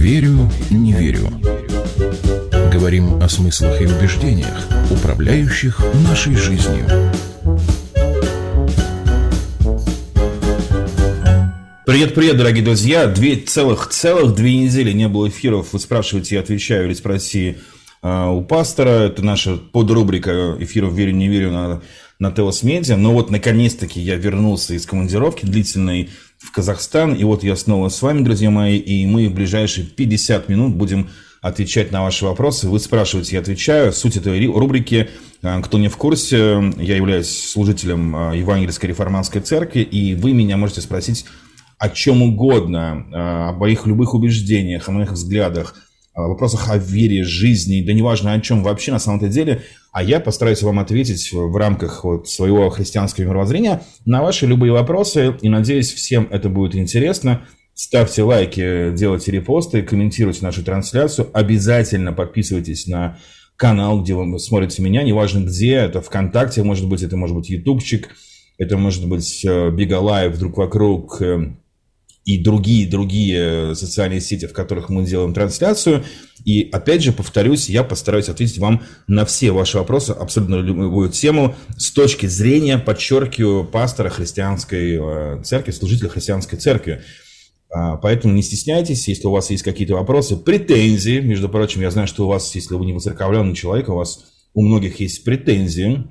Верю, не верю. Говорим о смыслах и убеждениях, управляющих нашей жизнью. Привет, дорогие друзья. Две недели не было эфиров. Вы спрашиваете, я отвечаю, или спроси у пастора. Это наша подрубрика эфиров «Верю, не верю» на Телос Медиа. Но вот, наконец-таки, я вернулся из командировки длительной в Казахстан. И вот я снова с вами, друзья мои. И мы в ближайшие 50 минут будем отвечать на ваши вопросы. Вы спрашиваете, я отвечаю. Суть этой рубрики, кто не в курсе, я являюсь служителем Евангельской реформатской церкви. И вы меня можете спросить о чем угодно, об моих любых убеждениях, о моих взглядах, о вопросах о вере, жизни, да неважно о чем вообще на самом-то деле, а я постараюсь вам ответить в рамках своего христианского мировоззрения на ваши любые вопросы, и надеюсь, всем это будет интересно. Ставьте лайки, делайте репосты, комментируйте нашу трансляцию, обязательно подписывайтесь на канал, где вы смотрите меня, неважно где, это ВКонтакте, может быть, это может быть Ютубчик, это может быть Бигалайв, Друг вокруг, и другие социальные сети, в которых мы делаем трансляцию. И опять же, повторюсь, я постараюсь ответить вам на все ваши вопросы, абсолютно любую тему, с точки зрения, подчеркиваю, пастора христианской церкви, служителя христианской церкви. Поэтому не стесняйтесь, если у вас есть какие-то вопросы, претензии. Между прочим, я знаю, что у вас, если вы не воцерковленный человек, у многих есть претензии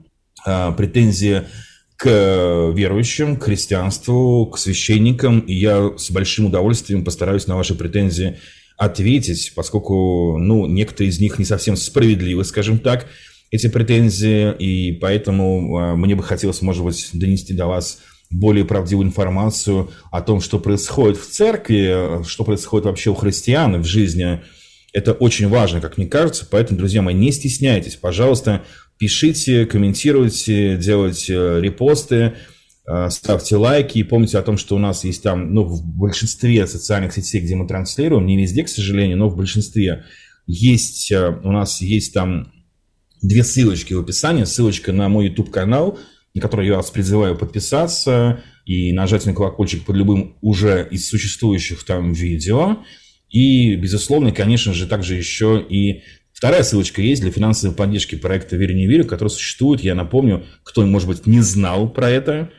к верующим, к христианству, к священникам, и я с большим удовольствием постараюсь на ваши претензии ответить, поскольку, некоторые из них не совсем справедливы, скажем так, эти претензии, и поэтому мне бы хотелось, может быть, донести до вас более правдивую информацию о том, что происходит в церкви, что происходит вообще у христиан в жизни. Это очень важно, как мне кажется, поэтому, друзья мои, не стесняйтесь, пожалуйста, пишите, комментируйте, делайте репосты, ставьте лайки. И помните о том, что у нас есть там, в большинстве социальных сетей, где мы транслируем, не везде, к сожалению, но в большинстве, у нас есть там две ссылочки в описании. Ссылочка на мой YouTube-канал, на который я вас призываю подписаться и нажать на колокольчик под любым уже из существующих там видео. И, безусловно, конечно же, также еще и вторая ссылочка есть для финансовой поддержки проекта «Верю, не верю», который существует. Я напомню, кто, может быть, не знал про это,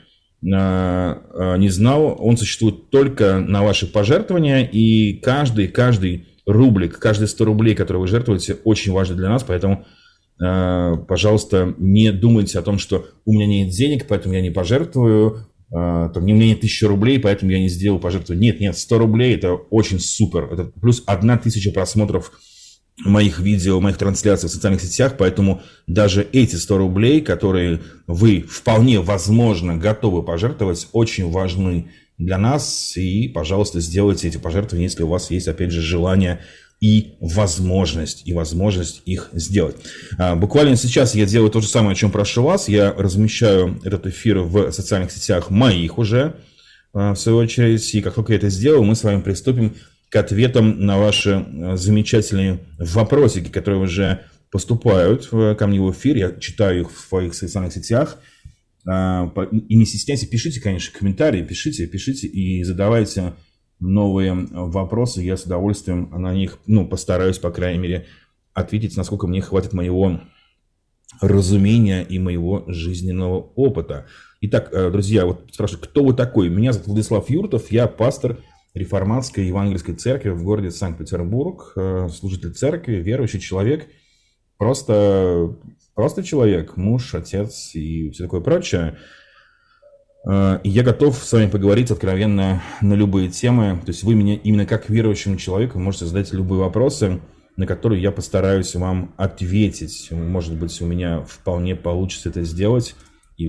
он существует только на ваши пожертвования. И каждый рублик, каждые 100 рублей, которые вы жертвуете, очень важны для нас. Поэтому, пожалуйста, не думайте о том, что у меня нет денег, поэтому я не пожертвую. У меня нет 1000 рублей, поэтому я не сделал пожертвование. Нет, 100 рублей – это очень супер. Это плюс 1000 просмотров моих видео, моих трансляций в социальных сетях. Поэтому даже эти 100 рублей, которые вы вполне возможно готовы пожертвовать, очень важны для нас. И, пожалуйста, сделайте эти пожертвования, если у вас есть, опять же, желание и возможность их сделать. Буквально сейчас я делаю то же самое, о чем прошу вас. Я размещаю этот эфир в социальных сетях моих уже, в свою очередь. И как только я это сделаю, мы с вами приступим к ответам на ваши замечательные вопросики, которые уже поступают ко мне в эфир. Я читаю их в своих социальных сетях. И не стесняйтесь, пишите, конечно, комментарии, пишите и задавайте новые вопросы, я с удовольствием на них, постараюсь, по крайней мере, ответить, насколько мне хватит моего разумения и моего жизненного опыта. Итак, друзья, спрашивают, кто вы такой? Меня зовут Владислав Юртов, я пастор реформатской евангельской церкви в городе Санкт-Петербург, служитель церкви, верующий человек, просто человек, муж, отец и все такое прочее. И я готов с вами поговорить откровенно на любые темы. То есть вы меня именно как верующему человеку можете задать любые вопросы, на которые я постараюсь вам ответить. Может быть, у меня вполне получится это сделать, и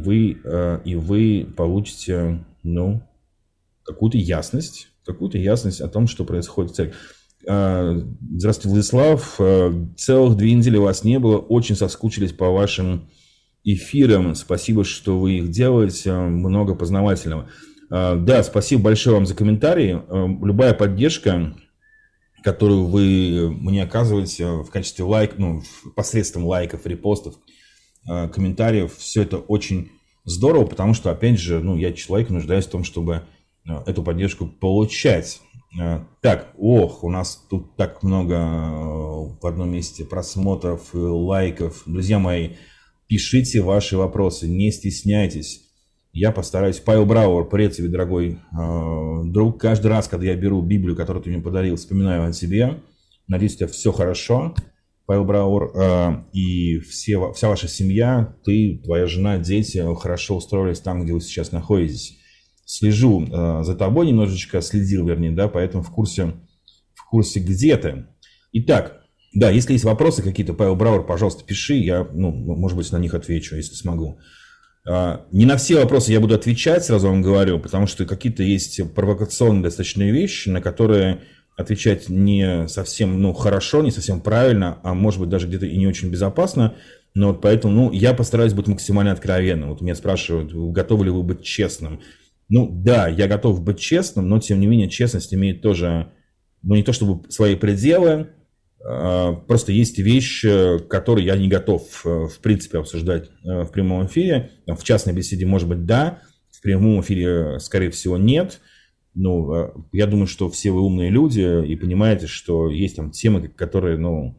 вы получите, какую-то ясность о том, что происходит в церкви. Здравствуйте, Владислав. Целых 2 недели вас не было. Очень соскучились по вашим эфирам. Спасибо, что вы их делаете. Много познавательного. Да, спасибо большое вам за комментарии. Любая поддержка, которую вы мне оказываете в качестве посредством лайков, репостов, комментариев, все это очень здорово, потому что, опять же, я человек, нуждаюсь в том, чтобы эту поддержку получать. Так, у нас тут так много в одном месте просмотров, лайков. Друзья мои, пишите ваши вопросы, не стесняйтесь. Я постараюсь. Павел Брауэр, привет тебе, дорогой друг. Каждый раз, когда я беру Библию, которую ты мне подарил, вспоминаю о тебе. Надеюсь, у тебя все хорошо, Павел Брауэр, и вся ваша семья, ты, твоя жена, дети хорошо устроились там, где вы сейчас находитесь. Слежу за тобой немножечко, следил, вернее, да, поэтому в курсе, где ты. Итак, да, если есть вопросы какие-то, Павел Брауэр, пожалуйста, пиши, я, может быть, на них отвечу, если смогу. Не на все вопросы я буду отвечать, сразу вам говорю, потому что какие-то есть провокационные достаточно вещи, на которые отвечать не совсем хорошо, не совсем правильно, а может быть даже где-то и не очень безопасно. Но вот поэтому я постараюсь быть максимально откровенным. Вот меня спрашивают, готовы ли вы быть честным. Да, я готов быть честным, но тем не менее честность имеет тоже, не то чтобы свои пределы, просто есть вещи, которые я не готов в принципе обсуждать в прямом эфире. В частной беседе, может быть, да, в прямом эфире, скорее всего, нет. Я думаю, что все вы умные люди и понимаете, что есть там темы, которые,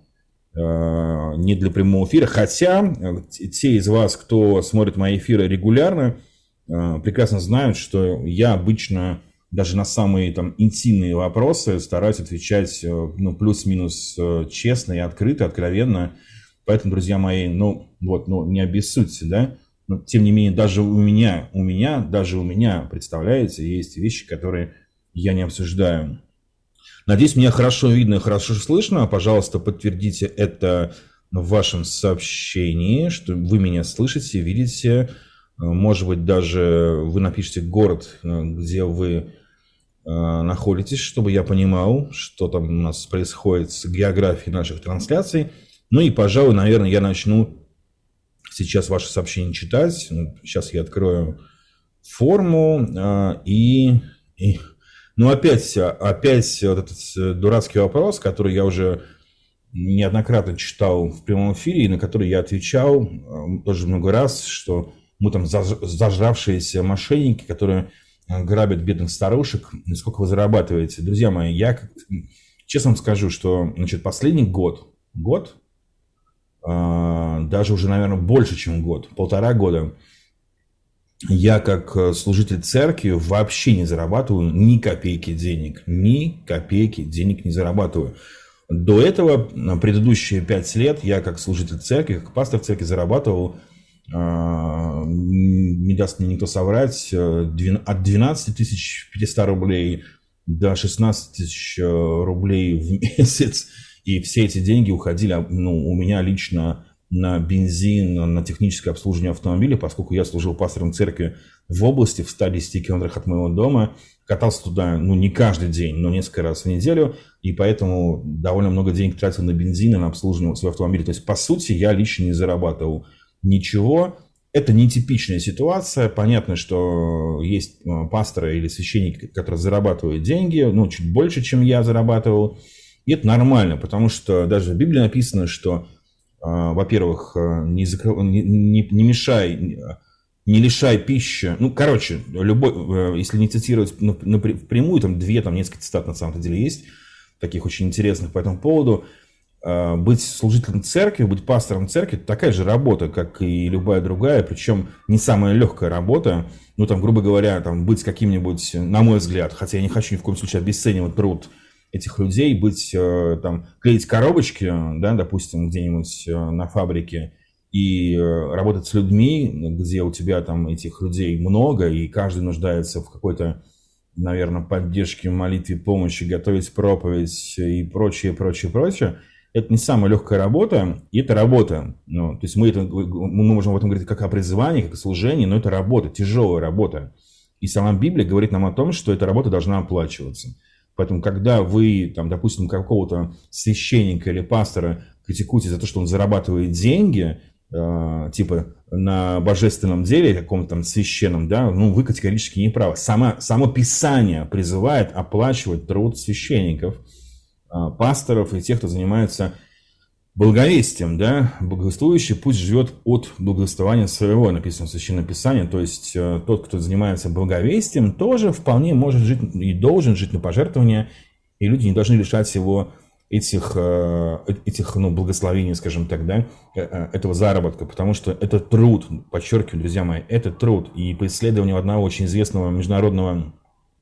не для прямого эфира. Хотя те из вас, кто смотрит мои эфиры регулярно, прекрасно знают, что я обычно даже на самые там интимные вопросы стараюсь отвечать плюс-минус честно и открыто, откровенно. Поэтому, друзья мои, не обессудьте, да. Но, тем не менее, даже у меня, представляете, есть вещи, которые я не обсуждаю. Надеюсь, меня хорошо видно и хорошо слышно. Пожалуйста, подтвердите это в вашем сообщении, что вы меня слышите, видите. Может быть, даже вы напишите город, где вы находитесь, чтобы я понимал, что там у нас происходит с географией наших трансляций. И, пожалуй, наверное, я начну сейчас ваше сообщение читать. Сейчас я открою форму опять вот этот дурацкий вопрос, который я уже неоднократно читал в прямом эфире, и на который я отвечал тоже много раз, что мы там зажравшиеся мошенники, которые грабят бедных старушек. Сколько вы зарабатываете? Друзья мои, я честно вам скажу, что последний год, даже уже, наверное, больше, чем год, 1,5 года, я как служитель церкви вообще не зарабатываю ни копейки денег. Ни копейки денег не зарабатываю. До этого, предыдущие 5 лет, я как служитель церкви, как пастор церкви зарабатывал, не даст мне никто соврать, от 12 500 рублей до 16 тысяч рублей в месяц. И все эти деньги уходили у меня лично на бензин, на техническое обслуживание автомобиля, поскольку я служил пастором церкви в области, в 110 километрах от моего дома. Катался туда, не каждый день, но несколько раз в неделю. И поэтому довольно много денег тратил на бензин и на обслуживание своего автомобиля. То есть, по сути, я лично не зарабатывал ничего. Это нетипичная ситуация. Понятно, что есть пасторы или священники, которые зарабатывают деньги, чуть больше, чем я зарабатывал. И это нормально, потому что даже в Библии написано, что, во-первых, не мешай, не лишай пищи. Любой, если не цитировать впрямую, там несколько цитат на самом деле есть, таких очень интересных по этому поводу. Быть служителем церкви, быть пастором церкви – это такая же работа, как и любая другая, причем не самая легкая работа. Грубо говоря, быть каким-нибудь, на мой взгляд, хотя я не хочу ни в коем случае обесценивать труд этих людей, клеить коробочки, да, допустим, где-нибудь на фабрике, и работать с людьми, где у тебя этих людей много, и каждый нуждается в какой-то, наверное, поддержке, молитве, помощи, готовить проповедь и прочее. Это не самая легкая работа, и это работа. То есть мы можем об этом говорить как о призвании, как о служении, но это работа, тяжелая работа. И сама Библия говорит нам о том, что эта работа должна оплачиваться. Поэтому, когда вы, допустим, какого-то священника или пастора критикуете за то, что он зарабатывает деньги, на божественном деле, каком-то священном, да, вы категорически не правы. Само Писание призывает оплачивать труд священников, пасторов и тех, кто занимается Благовестием, да, благовествующий пусть живет от благовествования своего, написано в Священном Писании, то есть тот, кто занимается благовестием, тоже вполне может жить и должен жить на пожертвования, и люди не должны лишать его этих благословений, скажем так, да, этого заработка, потому что это труд, подчеркиваю, друзья мои, это труд, и по исследованию одного очень известного международного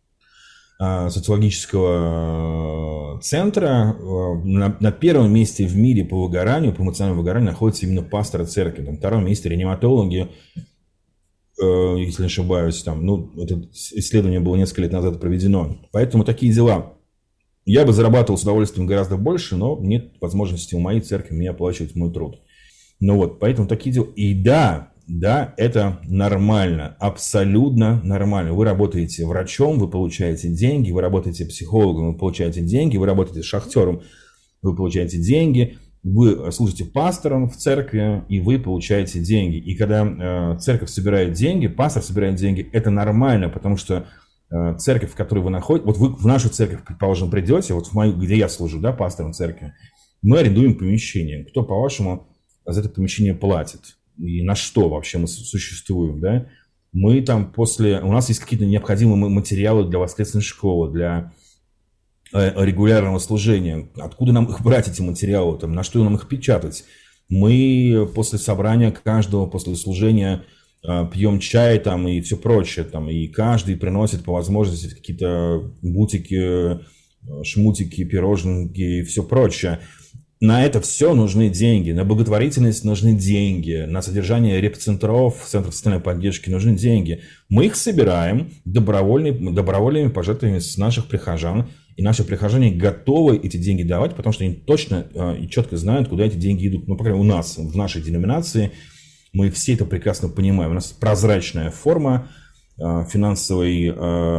социологического центра на первом месте в мире по выгоранию, по эмоциональному выгоранию находится именно пастор церкви. На втором месте реаниматологи, если не ошибаюсь, это исследование было несколько лет назад проведено. Поэтому такие дела. Я бы зарабатывал с удовольствием гораздо больше, но нет возможности у моей церкви мне оплачивать мой труд. Поэтому такие дела. И да, это нормально, абсолютно нормально. Вы работаете врачом, вы получаете деньги, вы работаете психологом, вы получаете деньги, вы работаете шахтером, вы получаете деньги, вы служите пастором в церкви, и вы получаете деньги. И когда церковь собирает деньги, пастор собирает деньги, это нормально, потому что церковь, в которой вы находитесь, вот вы в нашу церковь, предположим, придете, вот в мою, где я служу, да, пастором церкви, мы арендуем помещение. Кто, по-вашему, за это помещение платит? И на что вообще мы существуем, да? Мы там у нас есть какие-то необходимые материалы для воскресной школы, для регулярного служения. Откуда нам их брать, эти материалы, на что нам их печатать? Мы после собрания каждого, после служения пьем чай и все прочее, и каждый приносит по возможности какие-то бутики, шмутики, пироженки и все прочее. На это все нужны деньги, на благотворительность нужны деньги, на содержание репцентров, центров социальной поддержки нужны деньги. Мы их собираем добровольными пожертвованиями с наших прихожан, и наши прихожане готовы эти деньги давать, потому что они точно и четко знают, куда эти деньги идут. По крайней мере, у нас, в нашей деноминации, мы все это прекрасно понимаем. У нас прозрачная форма финансового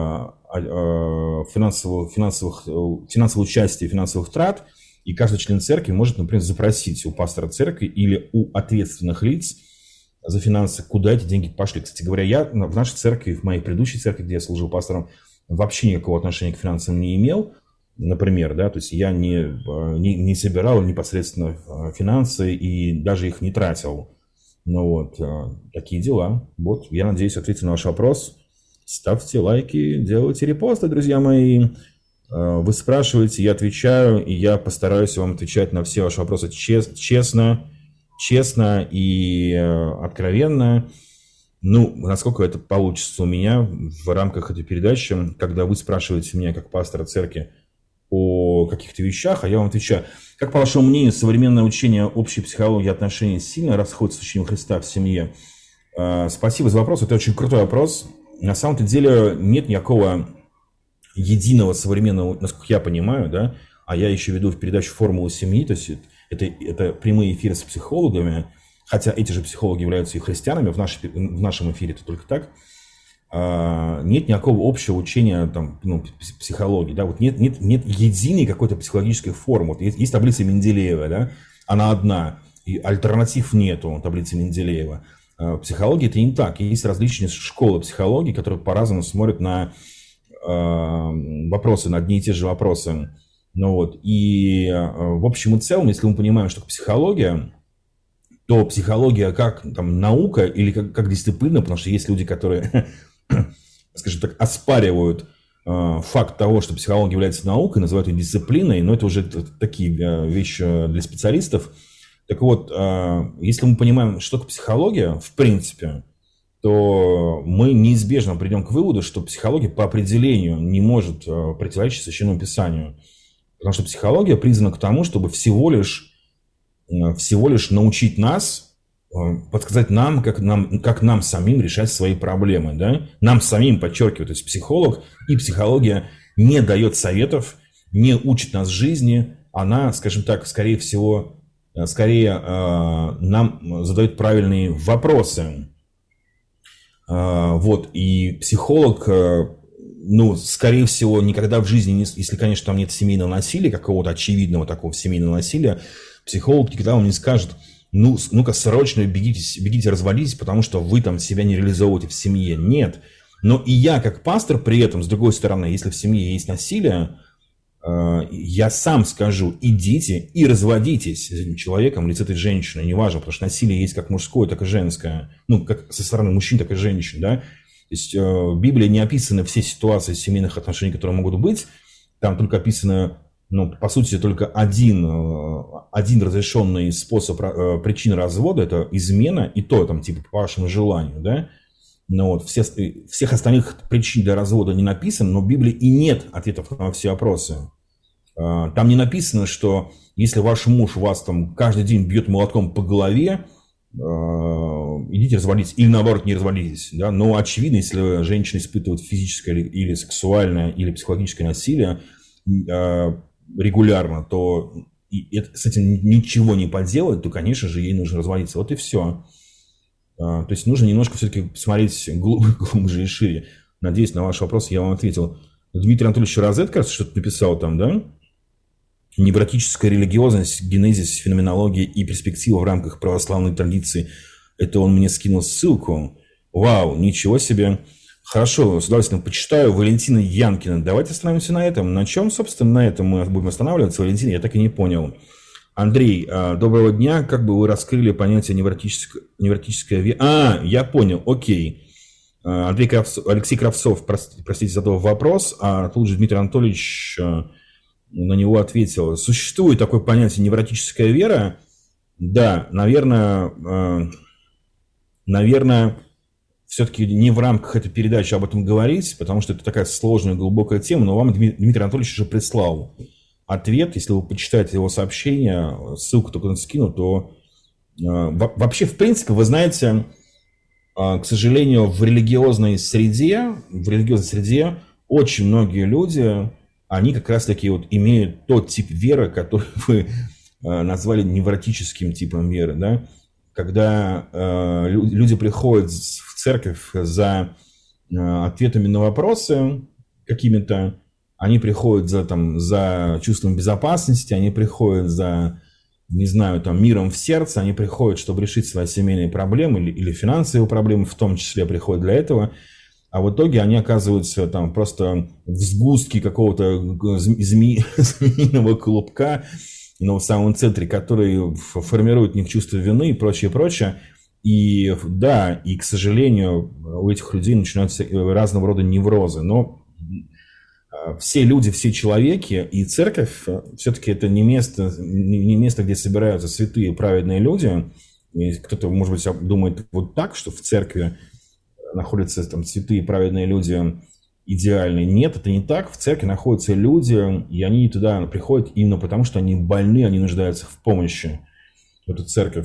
участия, финансовых трат. И каждый член церкви может, например, запросить у пастора церкви или у ответственных лиц за финансы, куда эти деньги пошли. Кстати говоря, я в нашей церкви, в моей предыдущей церкви, где я служил пастором, вообще никакого отношения к финансам не имел, например, да, то есть я не собирал непосредственно финансы и даже их не тратил. Такие дела. Я надеюсь, ответил на ваш вопрос. Ставьте лайки, делайте репосты, друзья мои. Вы спрашиваете, я отвечаю, и я постараюсь вам отвечать на все ваши вопросы честно и откровенно. Насколько это получится у меня в рамках этой передачи, когда вы спрашиваете меня, как пастора церкви, о каких-то вещах, а я вам отвечаю. Как, по вашему мнению, современное учение общей психологии отношений сильно расходится с учением Христа в семье? Спасибо за вопрос, это очень крутой вопрос. На самом-то деле нет никакого единого современного, насколько я понимаю, да, а я еще веду в передачу «Формулу семьи», то есть это прямые эфиры с психологами, хотя эти же психологи являются и христианами, в нашем эфире это только так, нет никакого общего учения психологии, да, нет единой какой-то психологической формы. Есть таблица Менделеева, да, она одна, и альтернатив нету таблицы Менделеева. В психологии это не так, есть различные школы психологии, которые по-разному смотрят на вопросы, на одни и те же вопросы. И в общем и целом, если мы понимаем, что психология, то психология как наука или как дисциплина, потому что есть люди, которые, скажем так, оспаривают факт того, что психология является наукой, называют ее дисциплиной, но это уже такие вещи для специалистов. Так вот, если мы понимаем, что такое психология, в принципе, то мы неизбежно придем к выводу, что психология по определению не может противоречить Священному Писанию. Потому что психология призвана к тому, чтобы всего лишь научить нас, подсказать нам, как нам самим решать свои проблемы. Да? Нам самим, подчеркиваю, то есть психолог и психология не дает советов, не учит нас жизни. Она, скажем так, скорее нам задает правильные вопросы. И психолог, скорее всего, никогда в жизни, если, конечно, там нет семейного насилия, какого-то очевидного такого семейного насилия, психолог никогда вам не скажет, ну-ка, срочно бегите, разводитесь, потому что вы там себя не реализовываете в семье. Нет. Но и я, как пастор, при этом, с другой стороны, если в семье есть насилие, я сам скажу, идите и разводитесь с этим человеком или с этой женщиной, неважно, потому что насилие есть как мужское, так и женское, ну, как со стороны мужчин, так и женщин, да. То есть в Библии не описаны все ситуации семейных отношений, которые могут быть, там только описано, ну, по сути, только один разрешенный способ причины развода, это измена, и то там, типа, по вашему желанию, да. Но вот всех остальных причин для развода не написано, но в Библии и нет ответов на все вопросы. Там не написано, что если ваш муж вас там каждый день бьет молотком по голове, идите разводитесь, или наоборот не разводитесь. Да? Но очевидно, если женщина испытывает физическое или сексуальное или психологическое насилие регулярно, то с этим ничего не поделать, то, конечно же, ей нужно разводиться. Вот и все. То есть нужно немножко все-таки посмотреть глубже и шире. Надеюсь, на ваш вопрос я вам ответил. Дмитрий Анатольевич Розет, кажется, что-то написал там, да? Невротическая религиозность, генезис, феноменология и перспектива в рамках православной традиции. Это он мне скинул ссылку. Вау, ничего себе. Хорошо, с удовольствием почитаю. Валентина Янкина. Давайте остановимся на этом. На чем, собственно, на этом мы будем останавливаться? Валентина, я так и не понял. Андрей, доброго дня. Как бы вы раскрыли понятие невротическая вера? Я понял, окей. Алексей Кравцов, простите за этот вопрос, а тут же Дмитрий Анатольевич на него ответил. Существует такое понятие невротическая вера? Да, наверное, все-таки не в рамках этой передачи об этом говорить, потому что это такая сложная, глубокая тема, но вам Дмитрий Анатольевич уже прислал ответ. Если вы почитаете его сообщение, ссылку только скину, то вообще, в принципе, вы знаете, к сожалению, в религиозной среде очень многие люди, они как раз-таки вот имеют тот тип веры, который вы назвали невротическим типом веры, да? Когда люди приходят в церковь за ответами на вопросы какими-то, они приходят за чувством безопасности, они приходят за, не знаю, там, миром в сердце, они приходят, чтобы решить свои семейные проблемы или финансовые проблемы, в том числе приходят для этого, а в итоге они оказываются там просто в сгустке какого-то змеиного клубка, но в самом центре, который формирует в них чувство вины и прочее, прочее. И да, и, к сожалению, у этих людей начинаются разного рода неврозы, но все люди, все человеки и церковь все-таки это не место, где собираются святые праведные люди. И кто-то, может быть, думает вот так, что в церкви находятся там святые праведные люди идеальные. Нет, это не так. В церкви находятся люди, и они туда приходят именно потому, что они больны, они нуждаются в помощи. В эту церковь.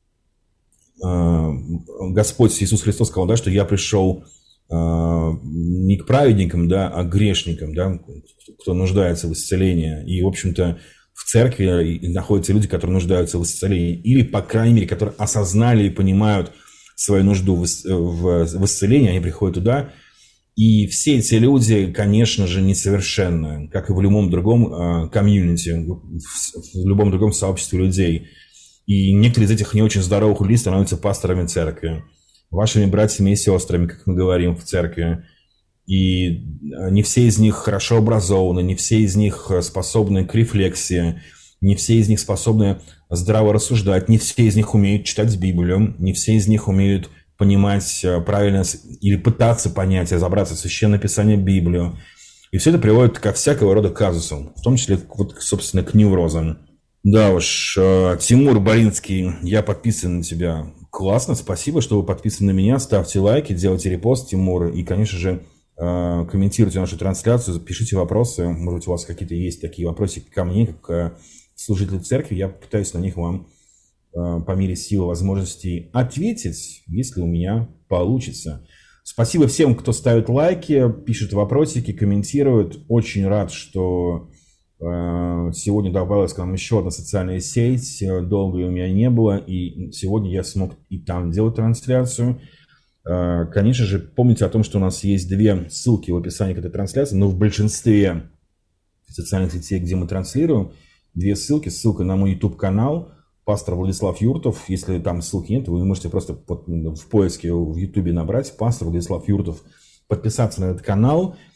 Господь Иисус Христос сказал, да, что я пришел не к праведникам, да, а к грешникам, да, кто нуждается в исцелении. И, в общем-то, в церкви находятся люди, которые нуждаются в исцелении. Или, по крайней мере, которые осознали и понимают свою нужду в исцелении, они приходят туда. И все эти люди, конечно же, несовершенны, как и в любом другом комьюнити, в любом другом сообществе людей. И некоторые из этих не очень здоровых людей становятся пасторами церкви, вашими братьями и сестрами, как мы говорим в церкви. И не все из них хорошо образованы, не все из них способны к рефлексии, не все из них способны здраво рассуждать, не все из них умеют читать Библию, не все из них умеют понимать правильно или пытаться понять, разобраться в Священном Писании, Библию. И все это приводит ко всякого рода казусам, в том числе, вот, собственно, к неврозам. Да уж, Тимур Боринский, я подписан на тебя. Классно, спасибо, что вы подписаны на меня. Ставьте лайки, делайте репост, Тимур. И, конечно же, комментируйте нашу трансляцию, пишите вопросы. Может быть, у вас какие-то есть такие вопросики ко мне, как служителю церкви. Я попытаюсь на них вам по мере сил и возможностей ответить, если у меня получится. Спасибо всем, кто ставит лайки, пишет вопросики, комментирует. Очень рад, что сегодня добавилась к нам еще одна социальная сеть. Долго ее у меня не было, и сегодня я смог и там делать трансляцию. Конечно же, помните о том, что у нас есть две ссылки в описании к этой трансляции, но в большинстве социальных сетей, где мы транслируем, две ссылки. Ссылка на мой YouTube-канал пастор Владислав Юртов. Если там ссылки нет, вы можете просто в поиске в YouTube набрать пастор Владислав Юртов, подписаться на этот канал.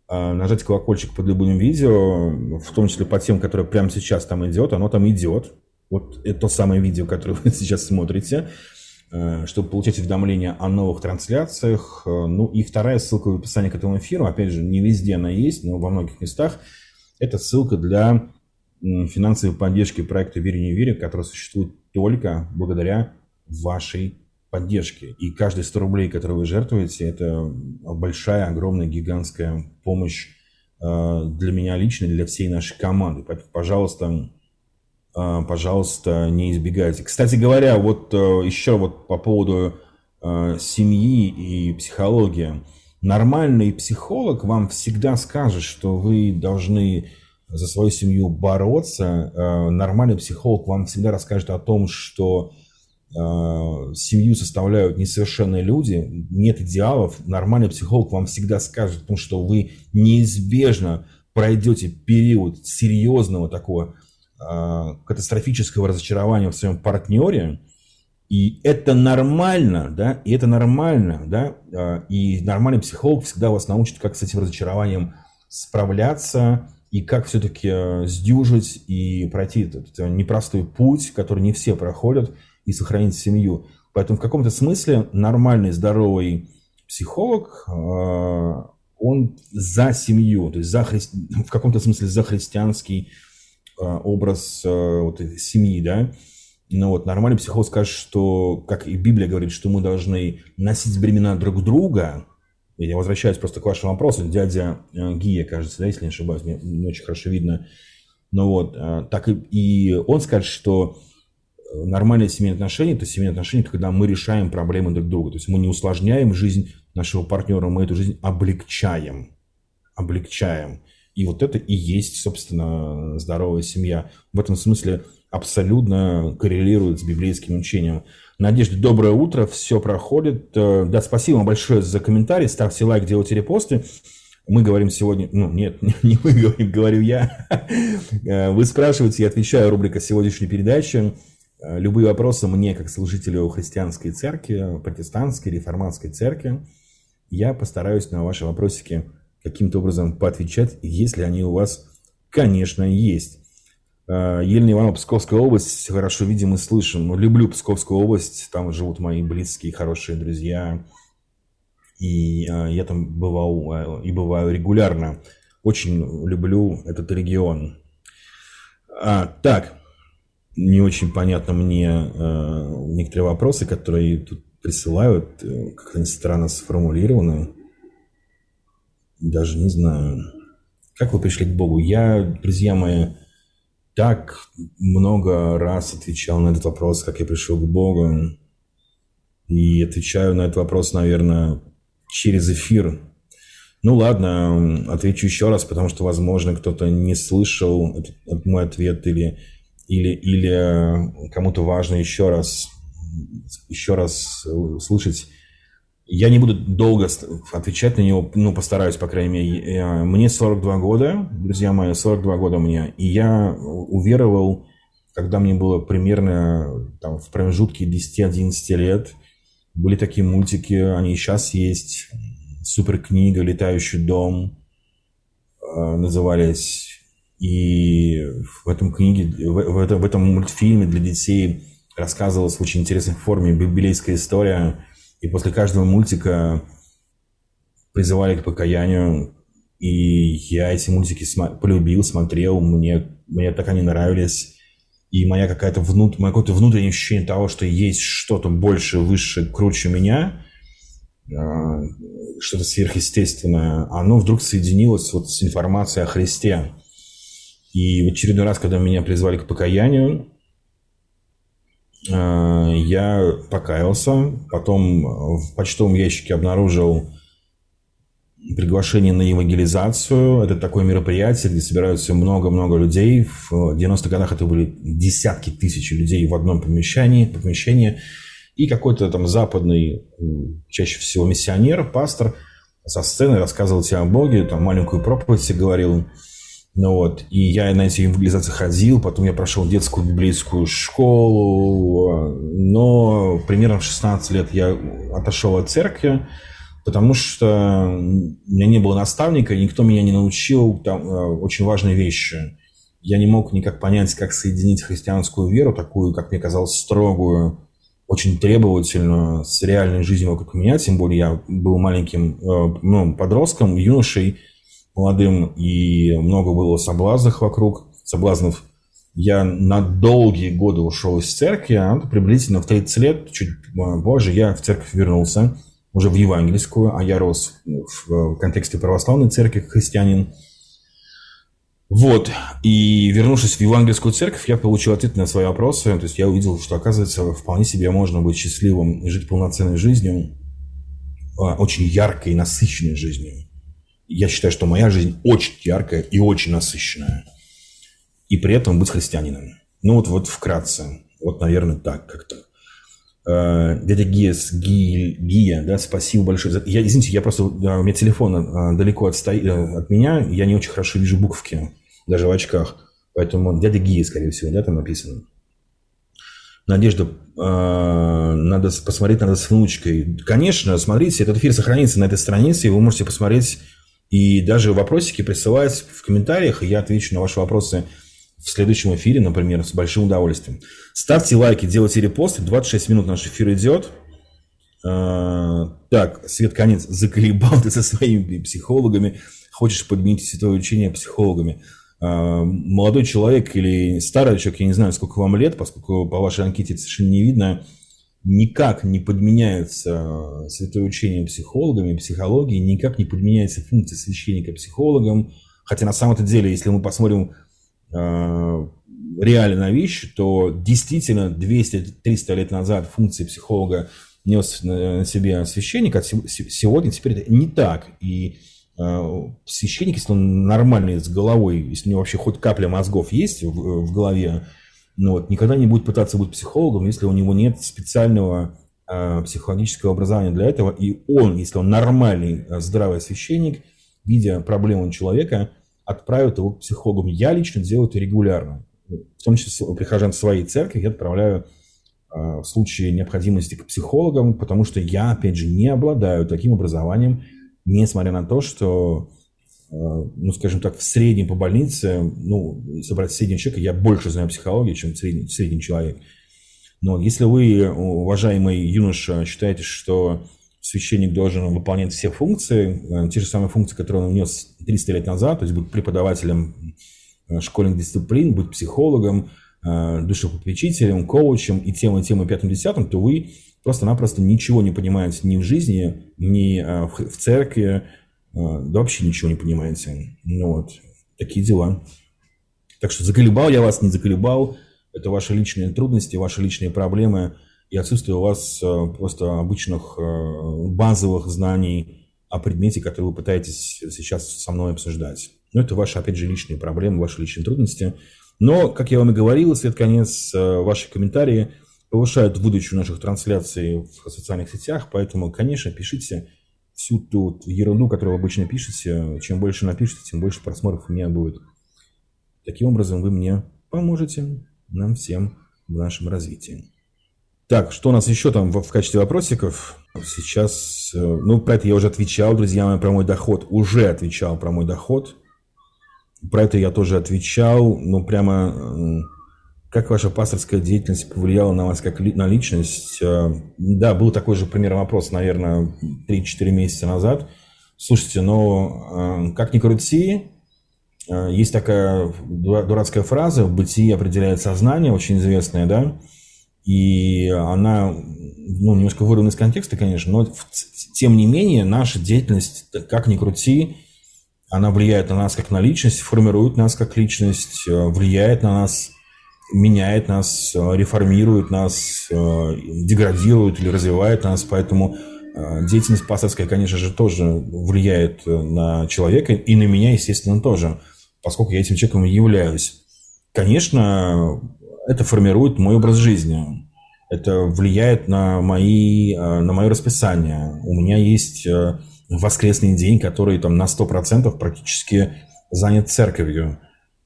нажать колокольчик под любым видео, в том числе по тем, которые прямо сейчас там идет, оно там идет. Вот это то самое видео, которое вы сейчас смотрите, чтобы получать уведомления о новых трансляциях. Ну и вторая ссылка в описании к этому эфиру, опять же, не везде она есть, но во многих местах. Это ссылка для финансовой поддержки проекта «Верю, не верю», который существует только благодаря вашей поддержки. И каждые 100 рублей, которые вы жертвуете, это большая, огромная, гигантская помощь для меня лично и для всей нашей команды. Поэтому, пожалуйста, не избегайте. Кстати говоря, вот еще вот по поводу семьи и психологии. Нормальный психолог вам всегда скажет, что вы должны за свою семью бороться. Нормальный психолог вам всегда расскажет о том, что семью составляют несовершенные люди, нет идеалов. Нормальный психолог вам всегда скажет о том, что вы неизбежно пройдете период серьезного такого катастрофического разочарования в своем партнере. И это нормально, да, и нормальный психолог всегда вас научит, как с этим разочарованием справляться и как все-таки сдюжить и пройти этот непростой путь, который не все проходят, и сохранить семью. Поэтому в каком-то смысле нормальный, здоровый психолог, он за семью, то есть в каком-то смысле за христианский образ вот этой семьи, да. Но вот нормальный психолог скажет, что, как и Библия говорит, что мы должны носить бремена друг друга. Я возвращаюсь просто к вашему вопросу. Дядя Гия, кажется, да, если не ошибаюсь, мне не очень хорошо видно. Но вот, так и он скажет, что нормальные семейные отношения – это семейные отношения, когда мы решаем проблемы друг друга. То есть мы не усложняем жизнь нашего партнера, мы эту жизнь облегчаем. И вот это и есть, собственно, здоровая семья. В этом смысле абсолютно коррелирует с библейским учением. Надежда, доброе утро, все проходит. Да, спасибо вам большое за комментарий, ставьте лайк, делайте репосты. Мы говорим сегодня... Ну, нет, не мы говорим, говорю я. Вы спрашиваете, я отвечаю, рубрика сегодняшней передачи. Любые вопросы мне, как служителю христианской церкви, протестантской, реформатской церкви, я постараюсь на ваши вопросики каким-то образом поотвечать, если они у вас, конечно, есть. Елена Иванова, Псковская область, хорошо видим и слышим. Люблю Псковскую область, там живут мои близкие, хорошие друзья. И я там бывал и бываю регулярно. Очень люблю этот регион. Так, не очень понятно мне некоторые вопросы, которые тут присылают, как-то они странно сформулированы. Даже не знаю. Как вы пришли к Богу? Я, друзья мои, так много раз отвечал на этот вопрос, как я пришел к Богу. И отвечаю на этот вопрос, наверное, через эфир. Ну ладно, отвечу еще раз, потому что, возможно, кто-то не слышал этот мой ответ или кому-то важно еще раз слышать. Я не буду долго отвечать на него, ну, постараюсь, по крайней мере. Мне 42 года, друзья мои, 42 года мне, и я уверовал, когда мне было примерно там, в промежутке 10-11 лет. Были такие мультики, они и сейчас есть. Суперкнига, «Летающий дом» назывались. И в этом в этом мультфильме для детей рассказывалась в очень интересной форме библейская история. И после каждого мультика призывали к покаянию. И я эти мультики полюбил, смотрел, мне так они нравились. И мое какое-то внутреннее ощущение того, что есть что-то больше, выше, круче меня, что-то сверхъестественное, оно вдруг соединилось вот с информацией о Христе. И в очередной раз, когда меня призвали к покаянию, я покаялся, потом в почтовом ящике обнаружил приглашение на евангелизацию. Это такое мероприятие, где собираются много-много людей. В 90-х годах это были десятки тысяч людей в одном помещении. И какой-то там западный, чаще всего миссионер, пастор, со сцены рассказывал тебе о Боге, там маленькую проповедь себе говорил. Ну вот, и я на эти евангелизации ходил, потом я прошел детскую библейскую школу, но примерно в 16 лет я отошел от церкви, потому что у меня не было наставника, и никто меня не научил очень важные вещи. Я не мог никак понять, как соединить христианскую веру, такую, как мне казалось, строгую, очень требовательную, с реальной жизнью вокруг меня. Тем более я был маленьким подростком, юношей молодым, и много было соблазнов. Я на долгие годы ушел из церкви, приблизительно в 30 лет, чуть позже, я в церковь вернулся, уже в евангельскую, а я рос в контексте православной церкви, как христианин. Вот, и вернувшись в евангельскую церковь, я получил ответы на свои вопросы, то есть я увидел, что, оказывается, вполне себе можно быть счастливым и жить полноценной жизнью, очень яркой и насыщенной жизнью. Я считаю, что моя жизнь очень яркая и очень насыщенная. И при этом быть христианином. Вот вкратце. Вот, наверное, так как-то. Дядя Гия, да, спасибо большое. Извините, у меня телефон далеко от меня, я не очень хорошо вижу буковки, даже в очках. Поэтому дядя Гия, скорее всего, да, там написано. Надежда, надо посмотреть, надо с внучкой. Конечно, смотрите, этот эфир сохранится на этой странице, и вы можете посмотреть, и даже вопросики присылать в комментариях, и я отвечу на ваши вопросы в следующем эфире, например, с большим удовольствием. Ставьте лайки, делайте репосты. 26 минут наш эфир идет. Так, Свет Конец, заколебал ты со своими психологами. Хочешь подменить святое учение психологами. Молодой человек или старый человек, я не знаю, сколько вам лет, поскольку по вашей анкете это совершенно не видно, никак не подменяются святое учение психологами, психологии, никак не подменяется функция священника психологом. Хотя на самом-то деле, если мы посмотрим реально на вещи, то действительно 200-300 лет назад функции психолога нес на себе священник, а сегодня теперь это не так. И священник, если он нормальный с головой, если у него вообще хоть капля мозгов есть в голове, никогда не будет пытаться быть психологом, если у него нет специального психологического образования для этого. И он, если он нормальный, здравый священник, видя проблему человека, отправят его к психологам. Я лично делаю это регулярно. В том числе прихожан своей церкви я отправляю в случае необходимости к психологам, потому что я, опять же, не обладаю таким образованием, несмотря на то, что, скажем так, в среднем по больнице, если брать среднего человека, я больше знаю психологии, чем средний человек. Но если вы, уважаемый юноша, считаете, что священник должен выполнять все функции, те же самые функции, которые он внес 300 лет назад, то есть быть преподавателем школьных дисциплин, быть психологом, душепопечителем, коучем и тем, пятым, десятым, то вы просто-напросто ничего не понимаете ни в жизни, ни в церкви, да вообще ничего не понимаете. Такие дела. Так что заколебал я вас, не заколебал, это ваши личные трудности, ваши личные проблемы, и отсутствие у вас просто обычных базовых знаний о предмете, который вы пытаетесь сейчас со мной обсуждать. Это ваши, опять же, личные проблемы, ваши личные трудности. Но, как я вам и говорил, Свет Конец, ваши комментарии повышают выдачу наших трансляций в социальных сетях, поэтому, конечно, пишите всю ту ерунду, которую вы обычно пишете. Чем больше напишите, тем больше просмотров у меня будет. Таким образом, вы мне поможете, нам всем в нашем развитии. Так, что у нас еще там в качестве вопросиков? Сейчас, про это я уже отвечал, друзья мои, про мой доход. Уже отвечал про мой доход. Про это я тоже отвечал. Прямо, как ваша пасторская деятельность повлияла на вас как на личность? Да, был такой же примерный вопрос, наверное, 3-4 месяца назад. Слушайте, как ни крути, есть такая дурацкая фраза: в бытии определяет сознание, очень известная, да? И она, немножко вырвана из контекста, конечно, но тем не менее наша деятельность, как ни крути, она влияет на нас как на личность, формирует нас как личность, влияет на нас, меняет нас, реформирует нас, деградирует или развивает нас. Поэтому деятельность пасторская, конечно же, тоже влияет на человека и на меня, естественно, тоже, поскольку я этим человеком являюсь. Конечно, это формирует мой образ жизни. Это влияет на мое расписание. У меня есть воскресный день, который на 100% практически занят церковью.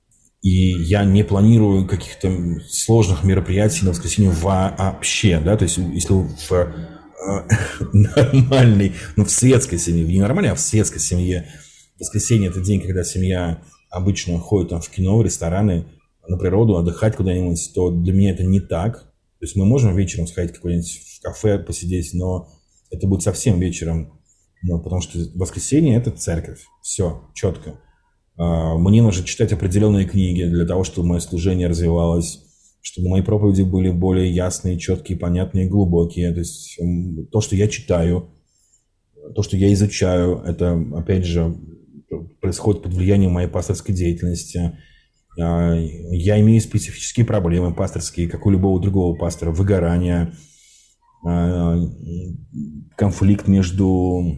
И я не планирую каких-то сложных мероприятий на воскресенье вообще. Да? То есть, если в нормальный, ну, в светской семье, не нормальной, а в светской семье. Воскресенье – это день, когда семья обычно ходит там в кино, в рестораны, на природу, отдыхать куда-нибудь, то для меня это не так. То есть мы можем вечером сходить в какое-нибудь в кафе, посидеть, но это будет совсем вечером, ну, потому что воскресенье – это церковь. Все, четко. Мне нужно читать определенные книги для того, чтобы мое служение развивалось, чтобы мои проповеди были более ясные, четкие, понятные, глубокие. То есть то, что я читаю, то, что я изучаю, это, опять же, происходит под влиянием моей пасторской деятельности. Я имею специфические проблемы пасторские, как у любого другого пастора, выгорание, конфликт между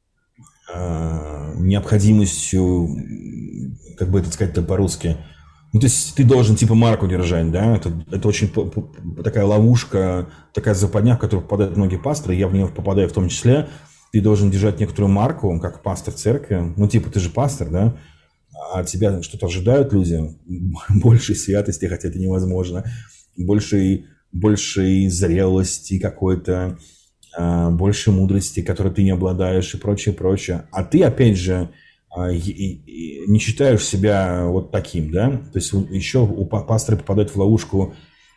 необходимостью, как бы это сказать-то по-русски, ну, то есть ты должен типа марку держать, да, это очень такая ловушка, такая западня, в которую попадают многие пасторы, я в нее попадаю в том числе. Ты должен держать некоторую марку, как пастор церкви, ну типа ты же пастор, да, а от тебя что-то ожидают люди, большей святости, хотя это невозможно, большей зрелости какой-то, больше мудрости, которой ты не обладаешь и прочее, прочее. А ты, опять же, не считаешь себя вот таким, да? То есть еще у пастора попадают в ловушку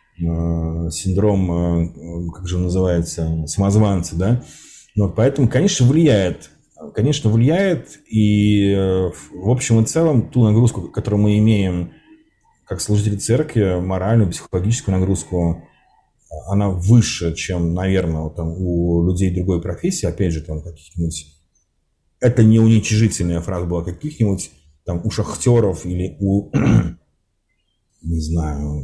синдром, как же он называется, самозванца, да? Вот поэтому, конечно, влияет. Конечно, влияет. И в общем и целом ту нагрузку, которую мы имеем как служители церкви, моральную, психологическую нагрузку, она выше, чем, наверное, там, у людей другой профессии, опять же, там каких-нибудь... Это не уничижительная фраза была, каких-нибудь там у шахтеров или у, не знаю,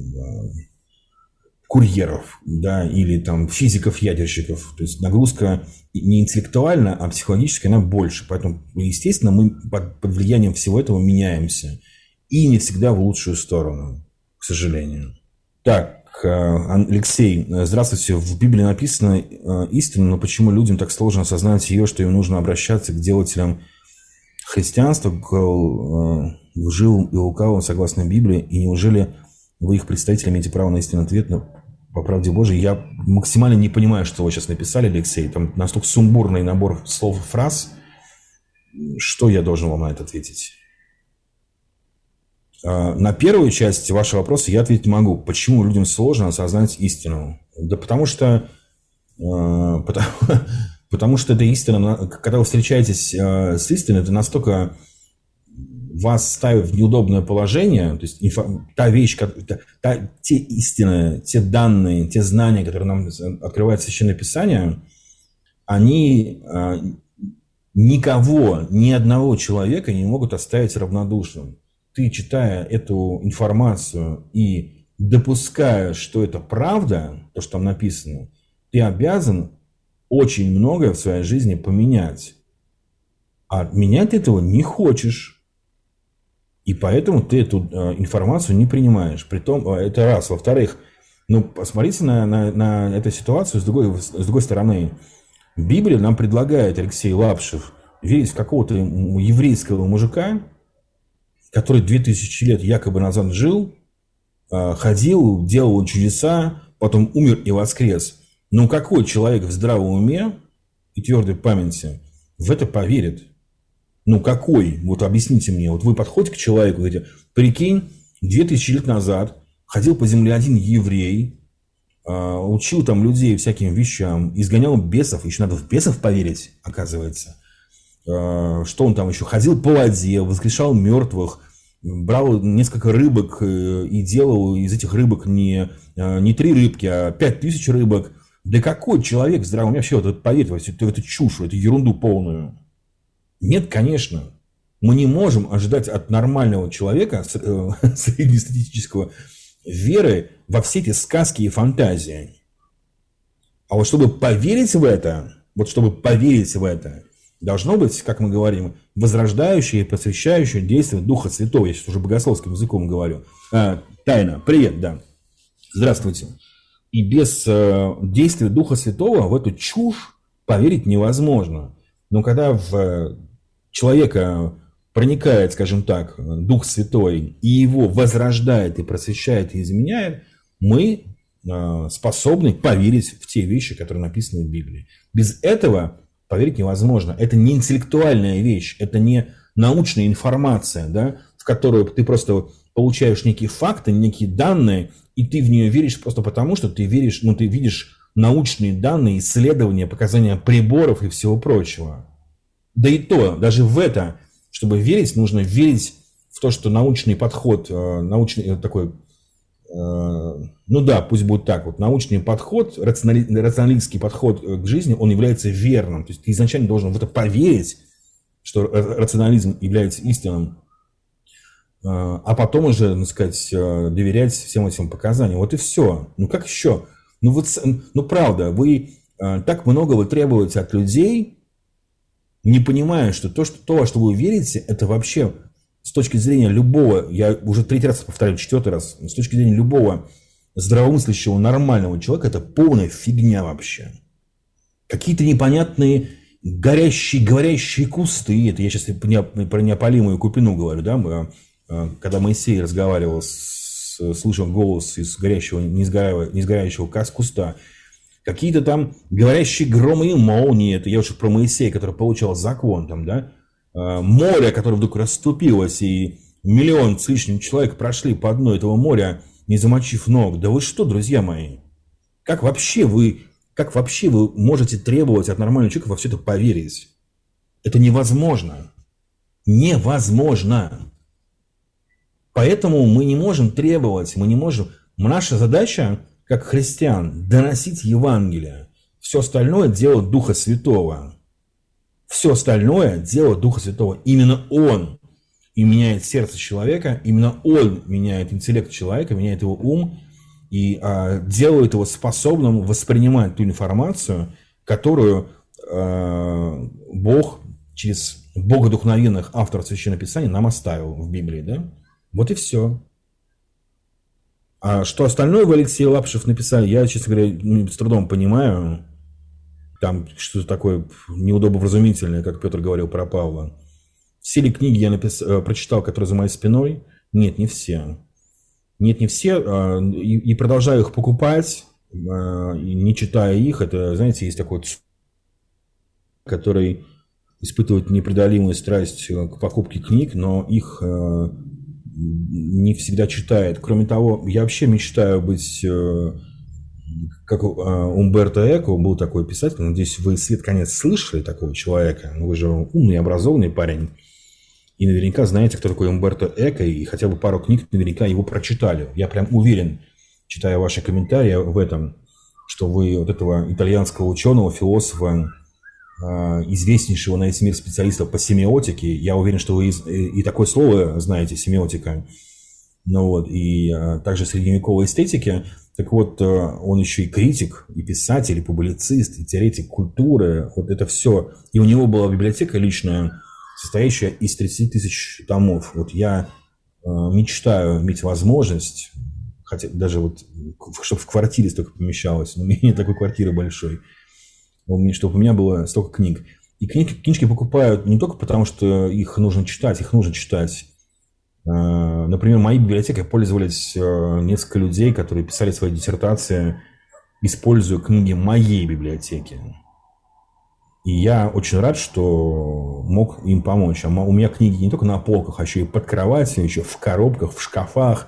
курьеров, да, или там физиков-ядерщиков. То есть нагрузка не интеллектуальная, а психологическая, она больше. Поэтому, естественно, мы под влиянием всего этого меняемся. И не всегда в лучшую сторону, к сожалению. Так. Алексей, здравствуйте. В Библии написано истина, но почему людям так сложно осознать ее, что им нужно обращаться к делателям христианства, к лживым и лукавым, согласно Библии, и неужели вы, их представители, имеете право на истинный ответ по правде Божией? Я максимально не понимаю, что вы сейчас написали, Алексей. Там настолько сумбурный набор слов и фраз. Что я должен вам на это ответить? На первую часть вашего вопроса я ответить не могу. Почему людям сложно осознать истину? Да потому что эта истина, когда вы встречаетесь с истиной, это настолько вас ставит в неудобное положение, то есть та вещь, те истины, те данные, те знания, которые нам открывает Священное Писание, они никого, ни одного человека не могут оставить равнодушным. Ты, читая эту информацию и допуская, что это правда, то, что там написано, ты обязан очень многое в своей жизни поменять. А менять этого не хочешь. И поэтому ты эту информацию не принимаешь. Притом, это раз. Во-вторых, ну, посмотрите на эту ситуацию с другой стороны. Библия нам предлагает, Алексей Лапшев, верить в какого-то еврейского мужика, который 2000 лет якобы назад жил, ходил, делал чудеса, потом умер и воскрес. Но какой человек в здравом уме и твердой памяти в это поверит? Ну какой? Вот объясните мне. Вот вы подходите к человеку и говорите, прикинь, 2000 лет назад ходил по земле один еврей, учил там людей всяким вещам, изгонял бесов, еще надо в бесов поверить, оказывается. Что он там еще? Ходил по воде, воскрешал мертвых, брал несколько рыбок и делал из этих рыбок не 3 рыбки, а 5000 рыбок. Да какой человек в здравом уме вообще вот поверит в эту чушь, в эту ерунду полную? Нет, конечно. Мы не можем ожидать от нормального человека, среднестатистического, веры во все эти сказки и фантазии. А вот чтобы поверить в это, должно быть, как мы говорим, возрождающее и просвещающее действие Духа Святого. Я сейчас уже богословским языком говорю. Тайна. Привет, да. Здравствуйте. И без действия Духа Святого в эту чушь поверить невозможно. Но когда в человека проникает, скажем так, Дух Святой и его возрождает и просвещает и изменяет, мы способный поверить в те вещи, которые написаны в Библии. Без этого поверить невозможно. Это не интеллектуальная вещь, это не научная информация, да, в которую ты просто получаешь некие факты, некие данные, и ты в нее веришь просто потому, что ты веришь, ты видишь научные данные, исследования, показания приборов и всего прочего. Да и то, даже в это, чтобы верить, нужно верить в то, что научный подход, научный такой, пусть будет так, вот научный подход, рационалистский подход к жизни, он является верным. То есть ты изначально должен в это поверить, что рационализм является истинным, а потом уже, доверять всем этим показаниям. Вот и все. Как еще? Правда, вы так много вы требуете от людей, не понимая, что то, во что вы верите, это вообще с точки зрения любого, я уже 3-й раз повторяю, 4-й раз, с точки зрения любого здравомыслящего, нормального человека, это полная фигня вообще. Какие-то непонятные говорящие кусты, это я сейчас про неопалимую купину говорю, да, когда Моисей разговаривал, слышал голос из горящего, несгорающего куста, какие-то там говорящие громы и молнии, это я уже про Моисея, который получал закон, там, да, море, которое вдруг расступилось, и 1 миллион с лишним человек прошли по дну этого моря, не замочив ног. Да вы что, друзья мои? Как вообще вы можете требовать от нормального человека во все это поверить? Это невозможно. Невозможно. Поэтому мы не можем требовать, Наша задача, как христиан, доносить Евангелие. Все остальное – дело Духа Святого. Все остальное – дело Духа Святого. Именно Он и меняет сердце человека, именно Он меняет интеллект человека, меняет его ум и делает его способным воспринимать ту информацию, которую Бог через богодухновенных авторов Священного Писания нам оставил в Библии. Да? Вот и все. А что остальное в Алексее Лапшев написали, я, честно говоря, с трудом понимаю. Там что-то такое неудобовразумительное, как Петр говорил про Павла. Все ли книги я прочитал, которые за моей спиной? Нет, не все. И продолжаю их покупать, не читая их. Это, знаете, есть такой, который испытывает непреодолимую страсть к покупке книг, но их не всегда читает. Кроме того, я вообще мечтаю быть, как Умберто Эко, был такой писатель, надеюсь, вы свет конец слышали такого человека, вы же умный, образованный парень, и наверняка знаете, кто такой Умберто Эко, и хотя бы пару книг наверняка его прочитали. Я прям уверен, читая ваши комментарии в этом, что вы вот этого итальянского ученого, философа, известнейшего на весь мир специалиста по семиотике. Я уверен, что вы и такое слово знаете, семиотика. И также средневековой эстетики. Так вот, он еще и критик, и писатель, и публицист, и теоретик культуры. Вот это все. И у него была библиотека личная, состоящая из 30 тысяч томов. Вот я мечтаю иметь возможность, хотя даже чтобы в квартире столько помещалось, но у меня нет такой квартиры большой, чтобы у меня было столько книг. И книжки покупают не только потому, что их нужно читать. Например, моей библиотекой пользовались несколько людей, которые писали свои диссертации, используя книги моей библиотеки. И я очень рад, что мог им помочь. У меня книги не только на полках, а еще и под кроватью, еще в коробках, в шкафах,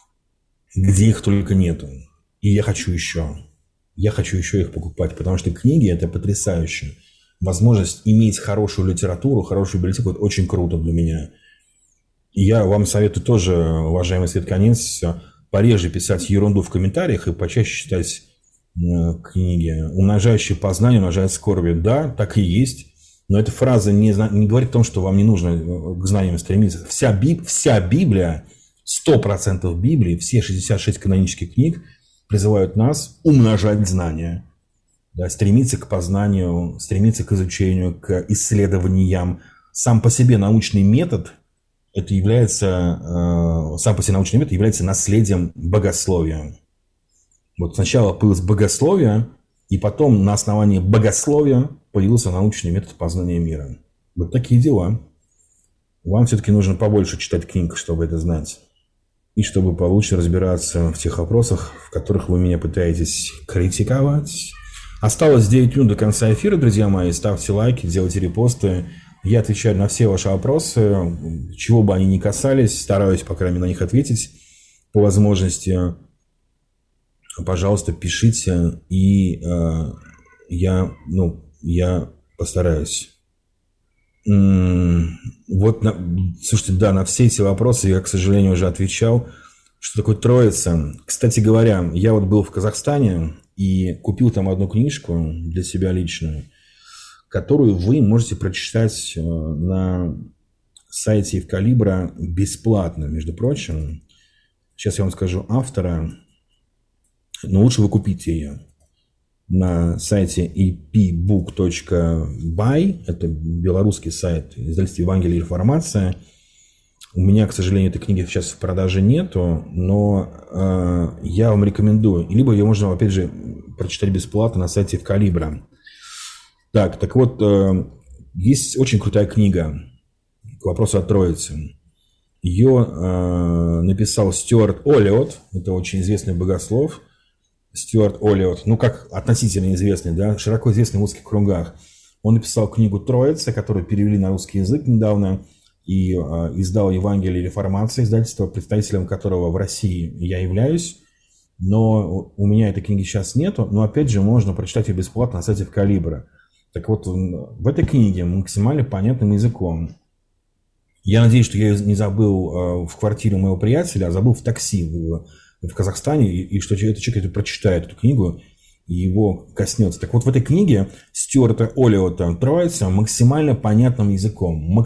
где их только нету. И я хочу еще. Я хочу еще их покупать, потому что книги – это потрясающе. Возможность иметь хорошую литературу, хорошую библиотеку – это очень круто для меня. И я вам советую тоже, уважаемый свет конец, пореже писать ерунду в комментариях и почаще читать книги. Умножающие познание умножает скорби. Да, так и есть. Но эта фраза не говорит о том, что вам не нужно к знаниям стремиться. Вся Библия, 100% Библии, все 66 канонических книг призывают нас умножать знания, да, стремиться к познанию, стремиться к изучению, к исследованиям. Сам по себе научный метод является наследием богословия. Вот сначала появилось богословие, и потом на основании богословия появился научный метод познания мира. Вот такие дела. Вам все-таки нужно побольше читать книг, чтобы это знать. и чтобы получше разбираться в тех вопросах, в которых вы меня пытаетесь критиковать. Осталось 9 минут до конца эфира, друзья мои. Ставьте лайки, делайте репосты. Я отвечаю на все ваши вопросы, чего бы они ни касались. Стараюсь, по крайней мере, на них ответить по возможности. Пожалуйста, пишите, и я постараюсь. Слушайте, да, на все эти вопросы я, к сожалению, уже отвечал. Что такое Троица? Кстати говоря, я вот был в Казахстане и купил там одну книжку для себя личную, которую вы можете прочитать на сайте Евкалибра бесплатно, между прочим. Сейчас я вам скажу автора, но лучше вы купите ее на сайте epbook.by. Это белорусский сайт издательства «Евангелие и реформация». У меня, к сожалению, этой книги сейчас в продаже нету, но я вам рекомендую. Либо ее можно, опять же, прочитать бесплатно на сайте Евкалибра. Так вот, есть очень крутая книга к вопросу о Троице. Ее написал Стюарт Олиот, это очень известный богослов. Стюарт Олиот, как относительно известный, да, широко известный в узких кругах. Он написал книгу «Троица», которую перевели на русский язык недавно, и издал «Евангелие и реформация», издательство, представителем которого в России я являюсь. Но у меня этой книги сейчас нету, но опять же можно прочитать ее бесплатно на сайте Евкалибра. Так вот, в этой книге максимально понятным языком. Я надеюсь, что я не забыл в квартире моего приятеля, а забыл в такси в Казахстане, и что этот человек прочитает эту книгу, и его коснется. Так вот, в этой книге Стюарта Олиота «Троица» максимально понятным языком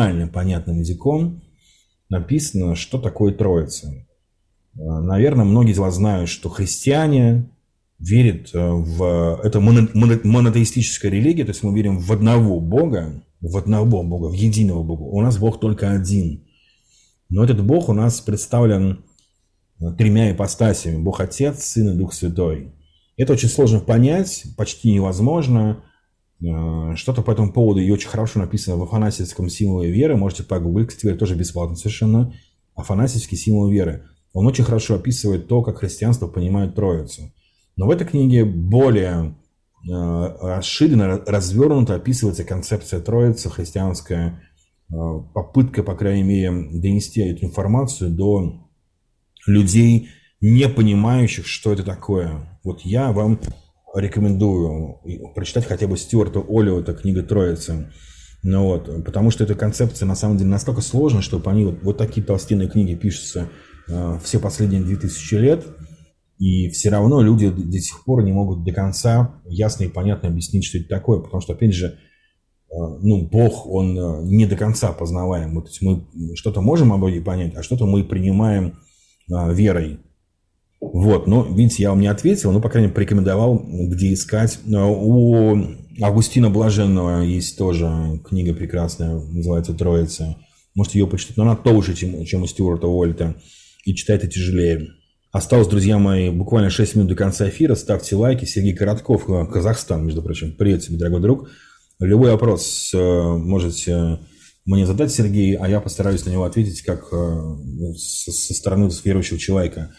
написано, что такое Троица. Наверное, многие из вас знают, что христиане верят в... Это монотеистическая религия, то есть мы верим в одного Бога, в единого Бога. У нас Бог только один. Но этот Бог у нас представлен 3 ипостасями: Бог Отец, Сын и Дух Святой. Это очень сложно понять, почти невозможно. Что-то по этому поводу и очень хорошо написано в Афанасьевском символе веры. Можете погуглить, кстати говоря, тоже бесплатно совершенно. Афанасьевский символ веры. Он очень хорошо описывает то, как христианство понимает Троицу. Но в этой книге более расширенно, развернуто описывается концепция Троицы, христианская попытка, по крайней мере, донести эту информацию до людей, не понимающих, что это такое. Вот я вам рекомендую прочитать хотя бы Стюарта Олиота «Книга Троицы». Потому что эта концепция на самом деле настолько сложна, что по ней вот такие толстенные книги пишутся все последние 2000 лет, и все равно люди до сих пор не могут до конца ясно и понятно объяснить, что это такое, потому что, опять же, Бог, он не до конца познаваем. То есть мы что-то можем об Боге понять, а что-то мы принимаем верой. Но, видите, я вам не ответил, но, по крайней мере, порекомендовал, где искать. У Августина Блаженного есть тоже книга прекрасная, называется «Троица». Можете ее почитать, но она толще, чем у Стюарта Олиота, и читать это тяжелее. Осталось, друзья мои, буквально 6 минут до конца эфира. Ставьте лайки. Сергей Коротков, Казахстан, между прочим. Привет тебе, дорогой друг. Любой вопрос можете мне задать, Сергей, а я постараюсь на него ответить как со стороны верующего человека.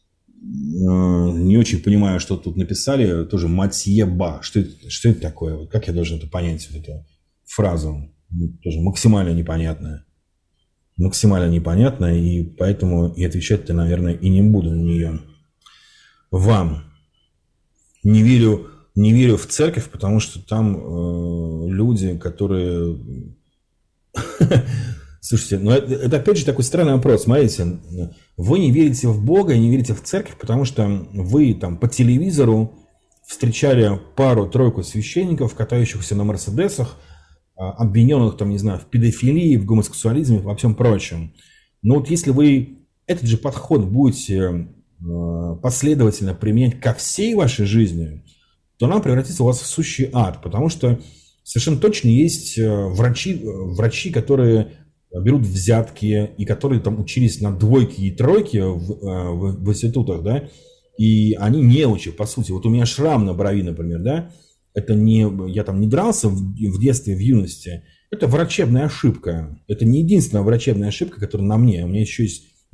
Не очень понимаю, что тут написали. Тоже «матьеба». Что это такое? Как я должен это понять, эту фразу? Тоже максимально непонятная. И поэтому и отвечать-то, наверное, и не буду на нее. Вам. Не верю в церковь, потому что там люди, которые... Слушайте, это опять же такой странный вопрос. Смотрите, вы не верите в Бога и не верите в церковь, потому что вы там по телевизору встречали пару-тройку священников, катающихся на мерседесах, обвиненных там, не знаю, в педофилии, в гомосексуализме, во всем прочем. Но если вы этот же подход будете последовательно применять ко всей вашей жизни, то она превратится у вас в сущий ад, потому что совершенно точно есть врачи, которые берут взятки и которые там учились на двойки и тройки в институтах, да, и они неучи, по сути. Вот у меня шрам на брови, например, да, это не, я там не дрался в детстве, в юности, это врачебная ошибка. Это не единственная врачебная ошибка, которая на мне. У меня еще есть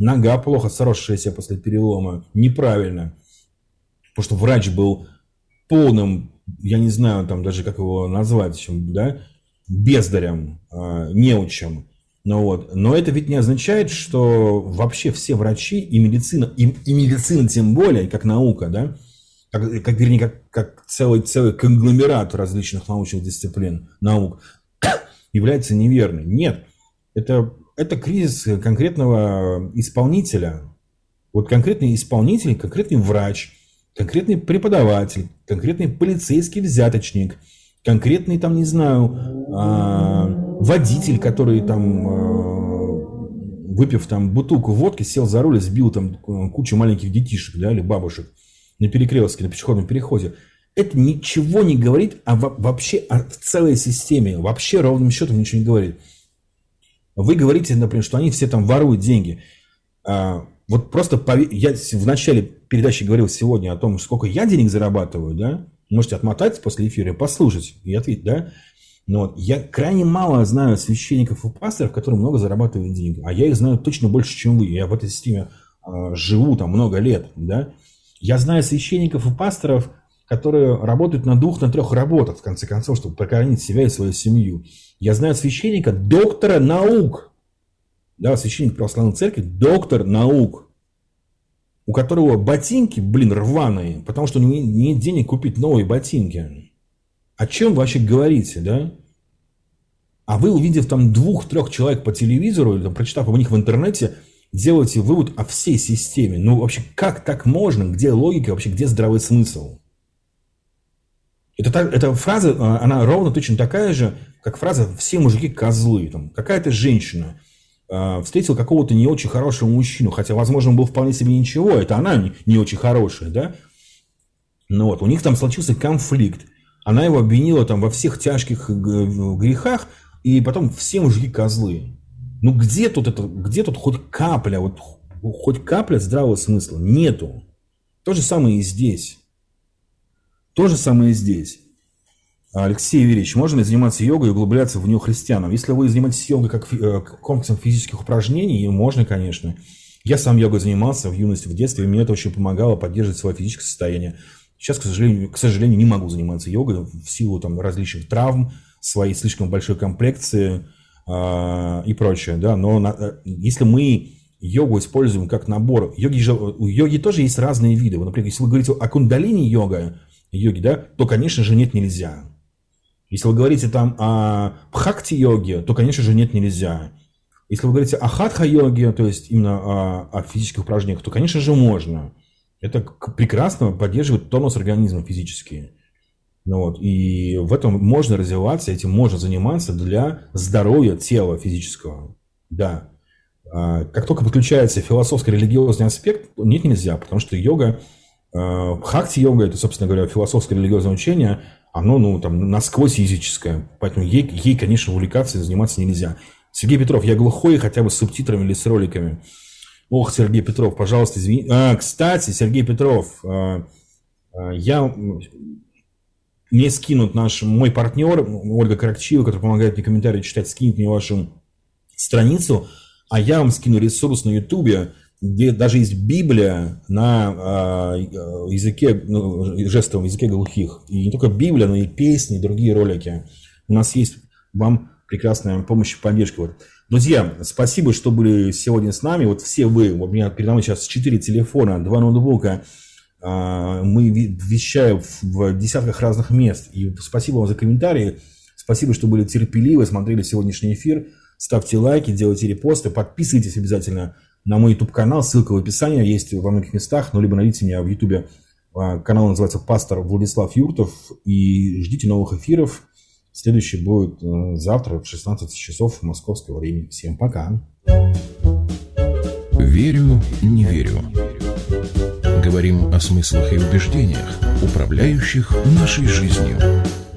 нога плохо сросшаяся после перелома, неправильно. Потому что врач был полным, я не знаю там даже как его назвать, да, бездарем, неучем. Но это ведь не означает, что вообще все врачи и медицина тем более, как наука, да, как целый конгломерат различных научных дисциплин, наук, является неверной. Нет, это кризис конкретного исполнителя. Вот конкретный исполнитель, конкретный врач, конкретный преподаватель, конкретный полицейский взяточник, конкретный, там, не знаю, водитель, который там, выпив там бутылку водки, сел за руль и сбил там кучу маленьких детишек, да, или бабушек на перекрестке, на пешеходном переходе. Это ничего не говорит вообще о целой системе, вообще ровным счетом ничего не говорит. Вы говорите, например, что они все там воруют деньги. Вот просто я в начале передачи говорил сегодня о том, сколько я денег зарабатываю, да? Можете отмотать после эфира и послушать и ответить, да? Но я крайне мало знаю священников и пасторов, которые много зарабатывают денег. А я их знаю точно больше, чем вы. Я в этой системе живу там много лет, да? Я знаю священников и пасторов, которые работают на 2, на 3 работах, в конце концов, чтобы прокормить себя и свою семью. Я знаю священника, доктора наук. Да, священник православной церкви, доктор наук. У которого ботинки, рваные, потому что у него нет денег купить новые ботинки. О чем вы вообще говорите, да? А вы, увидев там 2-3 человек по телевизору, или там, прочитав об них в интернете, делаете вывод о всей системе. Ну, вообще, как так можно? Где логика? Вообще, где здравый смысл? Эта фраза, она ровно точно такая же, как фраза «все мужики козлы». Там, какая-то женщина встретила какого-то не очень хорошего мужчину, хотя, возможно, он был вполне себе ничего, это она не очень хорошая, да? Ну вот, у них там случился конфликт. Она его обвинила там во всех тяжких грехах, и потом все мужики козлы. Ну где тут хоть капля, хоть капля здравого смысла? Нету. То же самое и здесь. Алексей Юрьевич, можно ли заниматься йогой и углубляться в нее христианам? Если вы занимаетесь йогой как комплексом физических упражнений, можно, конечно. Я сам йогой занимался в юности, в детстве, и мне это очень помогало поддерживать свое физическое состояние. Сейчас, к сожалению, не могу заниматься йогой в силу там, различных травм, своей слишком большой комплекции и прочее. Да? Но если мы йогу используем как набор, у йоги тоже есть разные виды. Например, если вы говорите о кундалини-йоге, да, то, конечно же, нет, нельзя. Если вы говорите там о бхакти-йоге, то, конечно же, нет, нельзя. Если вы говорите о хатха-йоге, то есть именно о физических упражнениях, то, конечно же, можно. Это прекрасно поддерживает тонус организма физически. Вот. И в этом можно развиваться, этим можно заниматься для здоровья тела физического. Да. Как только подключается философско-религиозный аспект, нет, нельзя, потому что йога, бхакти-йога, это, собственно говоря, философско-религиозное учение, оно там, насквозь языческое. Поэтому ей, конечно, увлекаться и заниматься нельзя. Сергей Петров, я глухой, хотя бы с субтитрами или с роликами. Ох, Сергей Петров, пожалуйста, извини. Кстати, Сергей Петров, мне скинут мой партнер, Ольга Каракчиева, которая помогает мне комментарии читать, скинет мне вашу страницу, а я вам скину ресурс на Ютубе, где даже есть Библия на жестовом языке глухих. И не только Библия, но и песни, и другие ролики. У нас есть вам прекрасная помощь и поддержка. Вот. Друзья, спасибо, что были сегодня с нами. Вот все вы, у меня передо мной сейчас 4 телефона, 2 ноутбука. Мы вещаем в десятках разных мест. И спасибо вам за комментарии. Спасибо, что были терпеливы, смотрели сегодняшний эфир. Ставьте лайки, делайте репосты, подписывайтесь обязательно на мой YouTube-канал, ссылка в описании, есть во многих местах, либо найдите меня в YouTube. Канал называется «Пастор Владислав Юртов», и ждите новых эфиров. Следующий будет завтра в 16 часов московского времени. Всем пока. Верю, не верю. Говорим о смыслах и убеждениях, управляющих нашей жизнью.